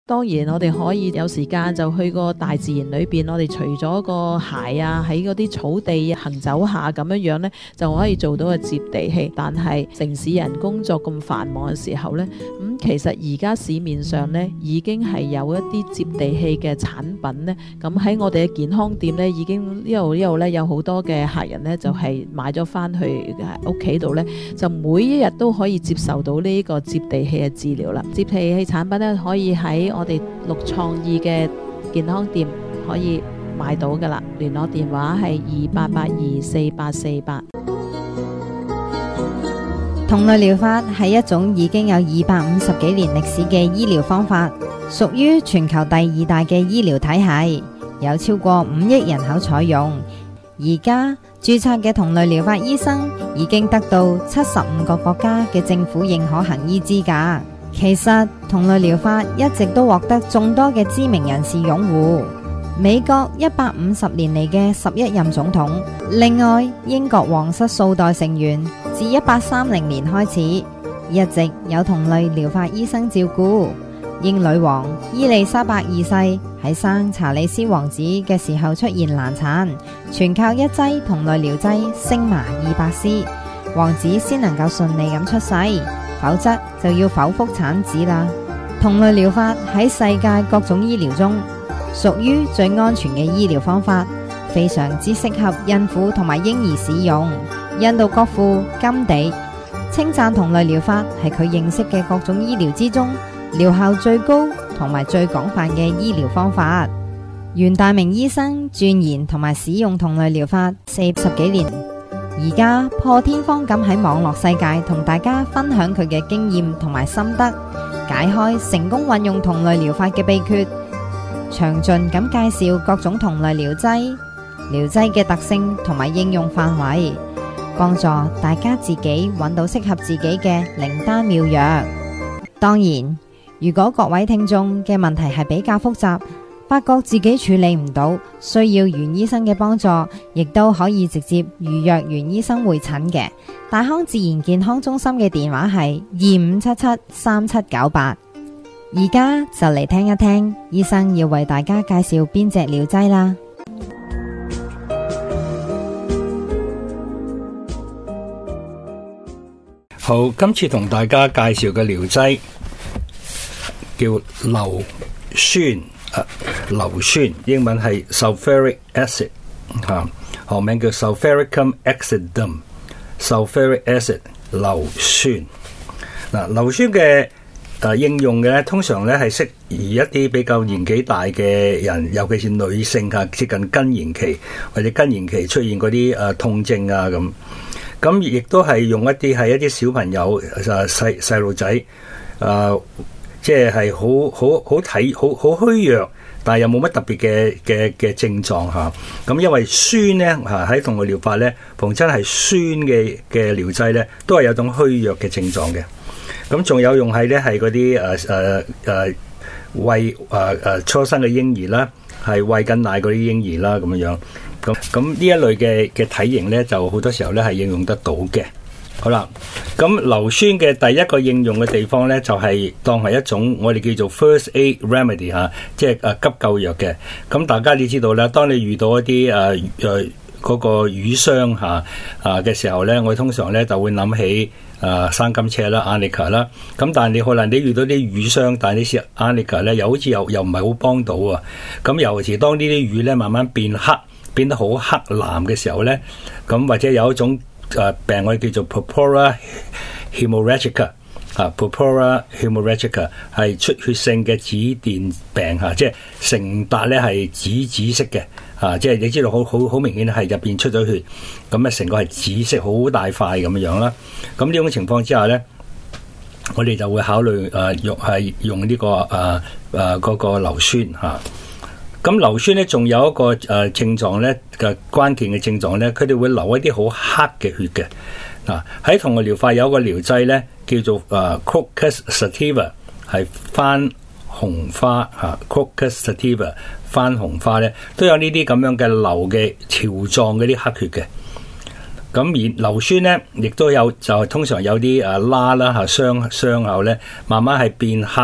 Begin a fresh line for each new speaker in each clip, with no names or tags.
當然我哋可以有時間就去個大自然裏邊，我哋除咗個鞋啊，喺嗰啲草地行走下咁樣呢，就可以做到個接地氣。但係城市人工作咁繁忙嘅時候呢，其實而家市面上呢已經係有一啲接地氣嘅產品呢。咁喺我哋嘅健康店呢，已經呢度呢有好多嘅客人呢，就係買咗翻去屋企度呢，就每一日都可以接受到呢個接地氣嘅治療啦。接地氣產品呢，可以喺我哋綠創意嘅健康店可以買到噶啦，聯絡電話係28824848。
同類療法係一種已經有250幾年歷史嘅醫療方法，屬於全球第2大嘅醫療體系，有超過5億人口採用。而家註冊嘅同類療法醫生已經得到75個國家嘅政府認可行醫資格。其實同類療法一直都獲得眾多嘅知名人士擁護。美國150年嚟嘅11任總統，另外英國皇室數代成員自1830年開始，一直有同類療法醫生照顧。英女王伊麗莎白二世喺生查理斯王子嘅時候出現難產，全靠一劑同類療劑星麻200絲，王子先能夠順利咁出世。否則就要剖腹產子啦。同類療法喺世界各種醫療中屬於最安全嘅醫療方法，非常之適合孕婦同埋嬰兒使用。印度國父甘地稱讚同類療法係佢認識嘅各種醫療之中療效最高同埋最廣泛嘅醫療方法。袁大明醫生鑽研同埋使用同類療法40幾年，而家破天荒咁喺網絡世界同大家分享佢嘅經驗同埋心得，解開成功運用同類療法嘅秘訣，詳盡咁介紹各種同類療劑嘅特性同埋應用範圍，幫助大家自己揾到適合自己嘅靈丹妙藥。當然，如果各位聽眾嘅問題係比較複雜，發覺自己處理唔到，需要袁醫生嘅幫助，亦都可以直接預約袁醫生會診嘅。大康自然健康中心嘅電話係25773798。而家就嚟聽一聽醫生要為大家介紹邊隻療劑啦。
好，今次同大家介紹嘅療劑叫硫酸。硫酸英文係 sulfuric acid， 學名叫 sulfuricum acidum。sulfuric acid 硫酸。硫酸嘅應用嘅通常咧係適宜一啲比較年紀大嘅人，尤其是女性接近更年期或者更年期出現嗰啲痛症啊咁亦都係用一啲小朋友細路仔即係好虛弱，但係又冇乜特別嘅症狀嚇。咁因為酸咧喺同類療法咧，逢親係酸嘅療劑咧，都係有種虛弱嘅症狀嘅。咁仲有用係咧係嗰啲餵初生嘅嬰兒啦，係餵緊奶嗰啲嬰兒啦咁樣。咁呢一類嘅體型咧，就好多時候咧係應用得到嘅。好啦，咁硫酸嘅第一個應用嘅地方咧，就係當係一種我哋叫做 first aid remedy 即係急救藥嘅。咁大家你知道啦，當你遇到一啲嗰個瘀傷嘅時候咧，我通常咧就會諗起生金車啦 Arnica 啦。咁但係你可能你遇到啲瘀傷，但係呢啲 Arnica 咧又好似又唔係好幫到啊。咁尤其當呢啲瘀咧慢慢變得好黑藍嘅時候咧，咁或者有一種病我哋叫做 purpura hemorrhagica。purpura hemorrhagica 係出血性嘅紫癜病即係成笪咧係紫色嘅即係你知道好明顯係入邊出咗血，咁咧成個係紫色好大塊咁樣啦。咁呢種情況之下咧，我哋就會考慮用呢個嗰個硫酸咁硫酸咧，仲有一個症狀咧嘅關鍵嘅症狀咧，佢哋會流一啲好黑嘅血嘅。喺同類療法有一個療劑咧，叫做Crocus sativa， 係番紅花Crocus sativa 番紅花咧，都有呢啲咁樣嘅流嘅條狀嗰啲黑血嘅。咁而硫酸咧，亦都有就係通常有啲疤啦傷口咧，慢慢係變黑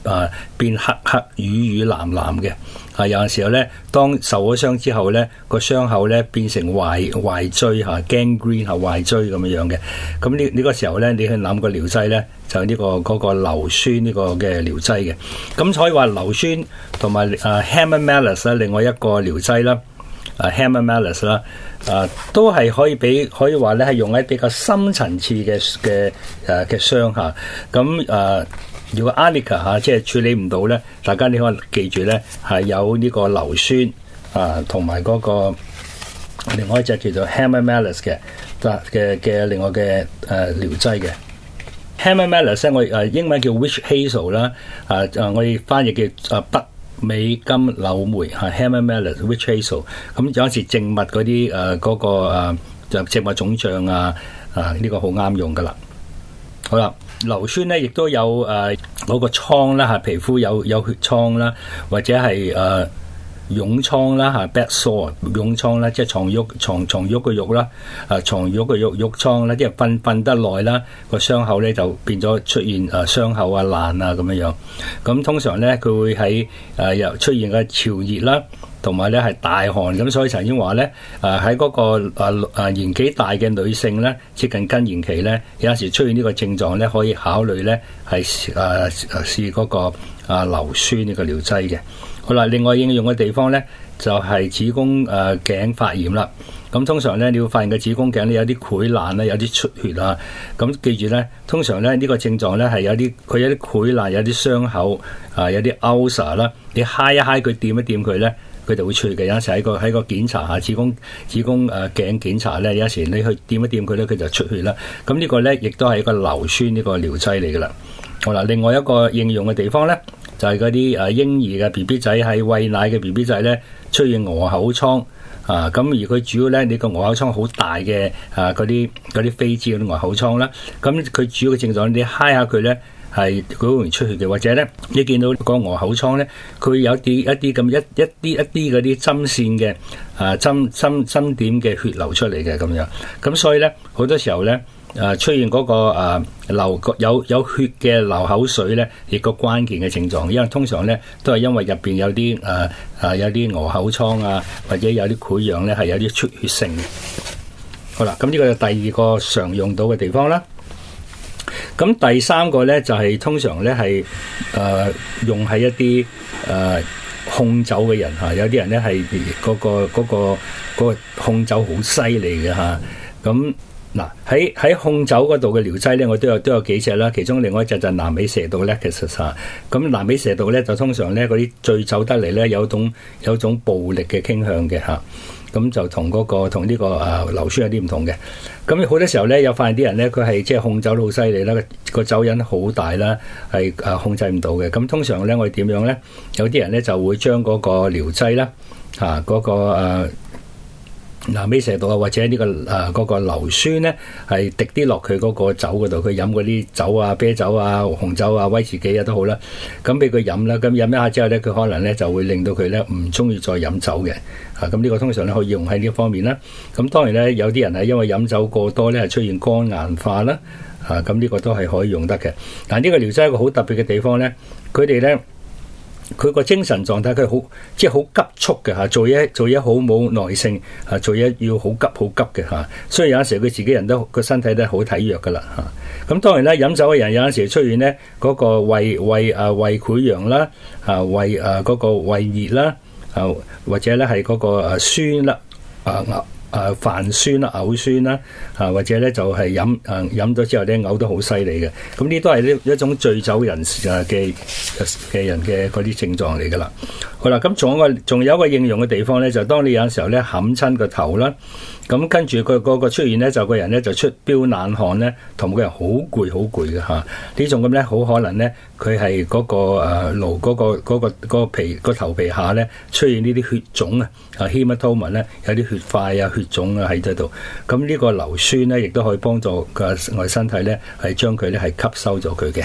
變黑黑、瘀瘀、藍藍嘅。有陣時候咧，當受咗傷之後咧，個傷口咧變成壞疽gangrene 壞疽咁樣嘅。咁呢個時候咧，你去諗個療劑咧，就呢個硫酸呢個嘅療劑嘅。咁所以話硫酸同埋Hamamelis 另外一個療劑啦，Hamamelis 啦，都係可以話咧係用喺比較深層次嘅傷嚇。咁如果 Arnica 即係處理唔到咧，大家你可以記住咧，係有呢個硫酸同埋嗰個另外一隻叫做 Hamamelis 嘅另外嘅療劑嘅 Hamamelis 我英文叫 witch hazel 啦，我哋翻譯叫北美金柳梅Hamamelis witch hazel。咁有陣時靜脈嗰啲嗰個就靜脈腫脹呢個好啱用噶啦。好啦，硫酸咧亦都有嗰個瘡啦皮膚有血瘡啦，或者係痈瘡啦bad sore 痈瘡啦，即係床褥嘅褥啦，床褥嘅褥瘡啦，即係瞓得耐啦，個傷口咧就變咗出現傷口爛咁樣。咁通常咧佢會喺又出現嘅潮熱啦，同埋咧係大汗。咁所以曾經話咧喺嗰個年紀大嘅女性咧，接近更年期咧，有陣時出現呢個症狀咧，可以考慮咧係試嗰個硫酸呢個療劑嘅。好啦，另外應用嘅地方咧就係子宮頸發炎啦。咁通常咧你會發現個子宮頸咧有啲潰爛咧，有啲出血啊。咁記住咧，通常咧呢個症狀咧係有啲潰爛，有啲傷口有啲 ulcer 啦。你揩一揩佢，掂一掂佢咧，佢就會出血嘅。有時喺個檢查下子宮頸檢查咧，有時你去掂一掂佢咧，佢就出血啦。咁呢個咧亦都係一個硫酸呢個療劑嚟噶啦。好啦，另外一個應用嘅地方咧，就係嗰啲嬰兒嘅 BB 仔喺餵奶嘅 BB 仔咧出現鵝口瘡咁而佢主要咧你個鵝口瘡好大嘅嗰啲飛滋嗰啲鵝口瘡啦，咁佢主要嘅症狀你揩下佢咧係佢好容易出血嘅，或者咧你見到個鵝口瘡咧佢有一啲咁一啲嗰啲針線嘅針點嘅血流出嚟嘅咁樣，咁所以咧好多時候咧出現嗰個有血嘅流口水咧，亦個關鍵嘅症狀，因為通常咧都係因為入邊有啲有啲鵝口瘡或者有啲潰瘍咧係有啲出血性嘅。好啦，咁呢個就第二個常用到嘅地方啦。咁第三個咧就係通常咧係用喺一啲控酒嘅人有啲人咧係嗰個控酒好犀利嘅咁。嗱喺控酒嗰度嘅療劑咧，我都有幾隻啦。其中另外一隻就係南美蛇毒咧，其實咁南美蛇毒咧就通常咧嗰啲醉酒得嚟咧有種暴力嘅傾向嘅咁就同呢個硫酸有啲唔同嘅。咁好多時候咧有發現啲人咧佢係即係控酒都好犀利啦，個酒癮好大啦，係控制唔到嘅。咁通常咧我哋點樣咧？有啲人咧就會將嗰個療劑啦嗰個南美蛇毒或者呢個嗰個硫酸咧，係滴啲落佢嗰個酒嗰度，佢飲嗰啲酒啤酒紅酒威士忌都好啦，咁俾佢飲啦，咁飲一下之後咧，佢可能咧就會令到佢咧唔中意再飲酒嘅，咁呢個通常咧可以用喺呢方面啦。咁當然咧有啲人係因為飲酒過多咧係出現肝硬化啦，咁呢個都係可以用得嘅。但呢個療劑一個好特別嘅地方咧，佢哋咧。佢個精神狀態佢好即係好急促嘅做嘢好冇耐性做嘢要好急嘅所以有陣時佢自己人都個身體都係好體弱噶啦咁當然啦，飲酒嘅人有陣時出現咧嗰個胃潰瘍啦胃嗰個胃熱啦或者咧係嗰個酸啦泛酸啦、嘔酸啦，或者咧就係飲咗之後咧嘔得好犀利嘅，咁呢都係呢一種醉酒人士嘅人嘅嗰啲症狀嚟噶啦。好啦，咁仲有一個應用嘅地方咧，就當你有陣時候咧冚親個頭啦，咁跟住佢嗰個出現咧，就個人咧就出飆冷汗咧，同個人好攰嘅呢種咁咧，好可能咧佢係嗰個顱嗰個皮個頭皮下咧出現呢啲血腫hematoma 咧有啲血塊血腫喺度，咁呢個硫酸咧亦都可以幫助我哋身體咧係將佢咧係吸收咗佢嘅。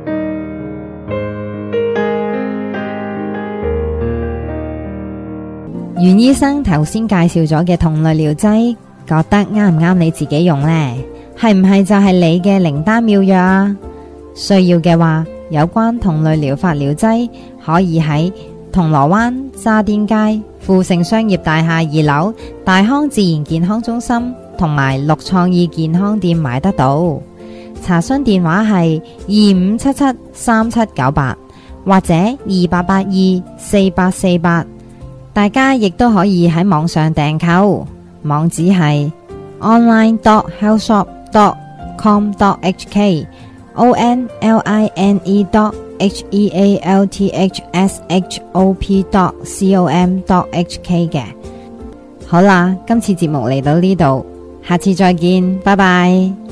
袁醫生頭先介紹咗嘅同類療劑，覺得啱唔啱你自己用呢？係唔係就係你嘅靈丹妙藥啊？需要嘅話， 有關同類療法療劑，可以喺銅鑼灣渣甸街富盛商業大廈2樓大康自然健康中心同埋綠創意健康店買得到。查詢電話係25773798或者28824848。大家亦都可以喺網上訂購，網址係 online.healthshop.com.hk online.healthshop.com.hk 嘅。好啦，今次節目嚟到呢度，下次再見，拜拜。